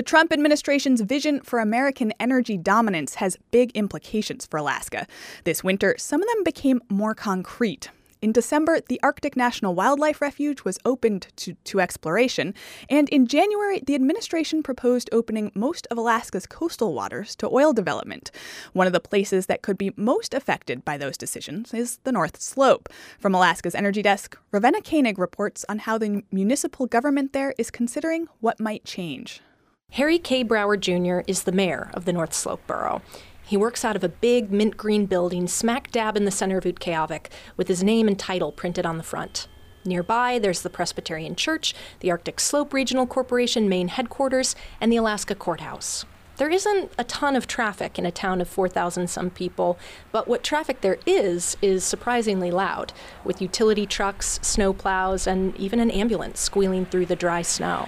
Trump administration's vision for American energy dominance has big implications for Alaska. This winter, some of them became more concrete. In December, the Arctic National Wildlife Refuge was opened to exploration, and in January, the administration proposed opening most of Alaska's coastal waters to oil development. One of the places that could be most affected by those decisions is the North Slope. From Alaska's Energy Desk, Ravenna Koenig reports on how the municipal government there is considering what might change. Harry K. Brower Jr. is the mayor of the North Slope Borough. He works out of a big mint green building smack dab in the center of Utqiagvik with his name and title printed on the front. Nearby, there's the Presbyterian Church, the Arctic Slope Regional Corporation main headquarters, and the Alaska Courthouse. There isn't a ton of traffic in a town of 4,000-some people, but what traffic there is surprisingly loud, with utility trucks, snow plows, and even an ambulance squealing through the dry snow.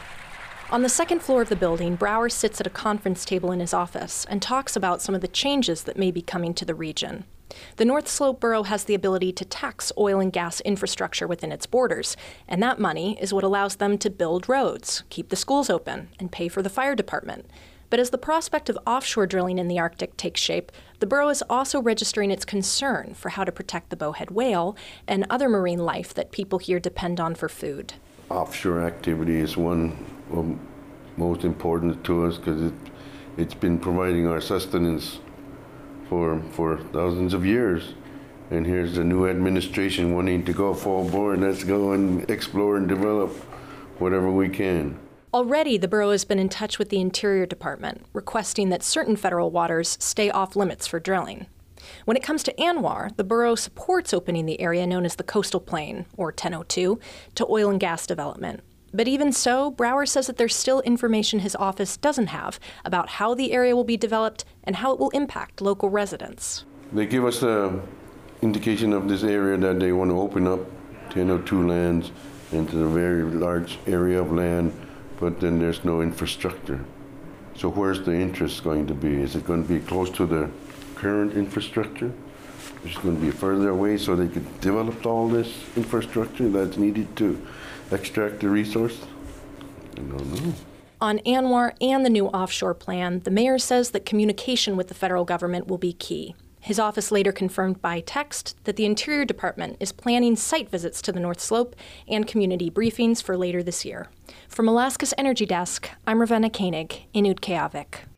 On the second floor of the building, Brower sits at a conference table in his office and talks about some of the changes that may be coming to the region. The North Slope Borough has the ability to tax oil and gas infrastructure within its borders, and that money is what allows them to build roads, keep the schools open, and pay for the fire department. But as the prospect of offshore drilling in the Arctic takes shape, the borough is also registering its concern for how to protect the bowhead whale and other marine life that people here depend on for food. Offshore activity is one most important to us because it's been providing our sustenance for thousands of years. And here's the new administration wanting to go full board. Let's go and explore and develop whatever we can. Already, the borough has been in touch with the Interior Department, requesting that certain federal waters stay off limits for drilling. When it comes to ANWR, the borough supports opening the area known as the Coastal Plain, or 1002, to oil and gas development. But even so, Brower says that there's still information his office doesn't have about how the area will be developed and how it will impact local residents. They give us an indication of this area that they want to open up 1002 lands into a very large area of land, but then there's no infrastructure. So where's the interest going to be? Is it going to be close to the current infrastructure? Is it going to be further away so they could develop all this infrastructure that's needed to extract the resource? I don't know. On ANWR and the new offshore plan, the mayor says that communication with the federal government will be key. His office later confirmed by text that the Interior Department is planning site visits to the North Slope and community briefings for later this year. From Alaska's Energy Desk, I'm Ravenna Koenig in Utqiagvik.